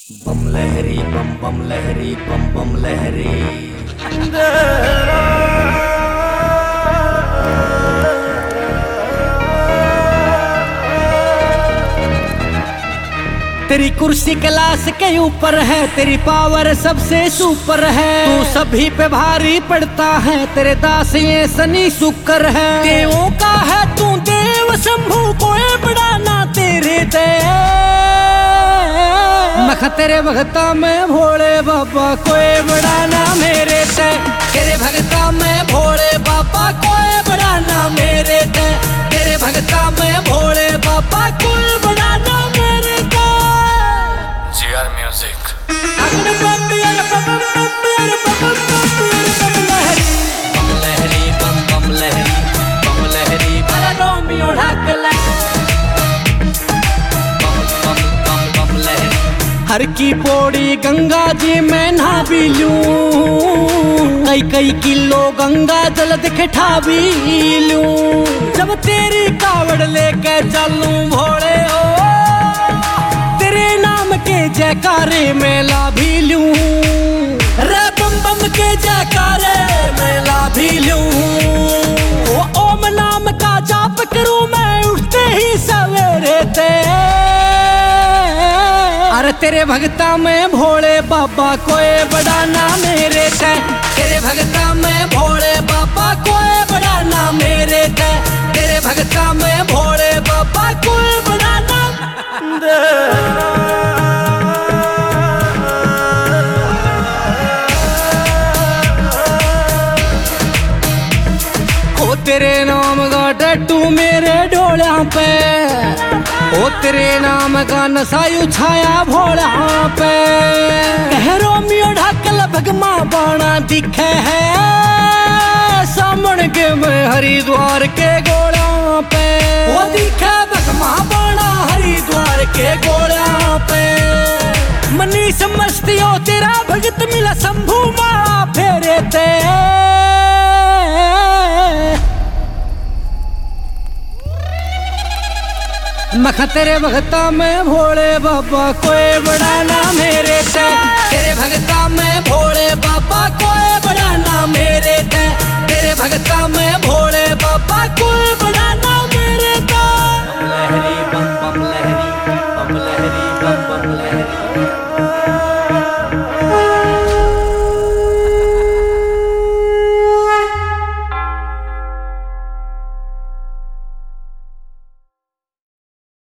बम लहरी बम बम लहरी बम बम लहरी। तेरी कुर्सी क्लास के ऊपर है, तेरी पावर सबसे सुपर है। तू सभी पे भारी पड़ता है, तेरे दास ये शनि शुक्र है। देवों का है तू देव शंभु, कोई बड़ा ना तेरे दे। मख तेरे भगता में भोले बाबा, कोई बड़ा ना मेरे ते। तेरे भगता में भोले बाबा, कोई बड़ा ना मेरे ते। तेरे भगता में भोले बाबा, कोई बड़ा ना मेरे ते। GR Music। हर की पौड़ी गंगा जी में नहा भी लूं, कई कई किलो गंगा जल दिखा भी लूं। जब तेरी कावड़ लेके चलूं भोले ओ, तेरे नाम के जयकारे मेला भी लूं। रे बम बम के जयकारे मेला भी लूं। ओ ओम नाम का जाप करूं मैं उठते ही सवेरे ते। अरे तेरे भगता में भोले बाबा, कोई बड़ा ना मेरे ते। तेरे भगता में भोले बाबा, कोई बड़ा ना मेरे ते। तेरे भगता में भोले बाबा, कोई बड़ा ना। ओ तेरे नाम का टैटू मेरे डोलियां पे, ओ तेरे नाम का नशा छाया भोला पे। कह रोमियो ढाकल भगमा बाणा दिखे है, सामन के में हरिद्वार के गोला पे। वो दिखे भगमा बाणा हरिद्वार के गोला पे। मनीष मस्तियो तेरा भगत मिला शंभू माँ फेरे ते। मख तेरे भगता में भोले बाबा, कोई बड़ा ना मेरे ते। तेरे भगता में भोले बाबा, कोई बड़ा ना मेरे ते। तेरे भगता में भोले बाबा, कोई बड़ा ना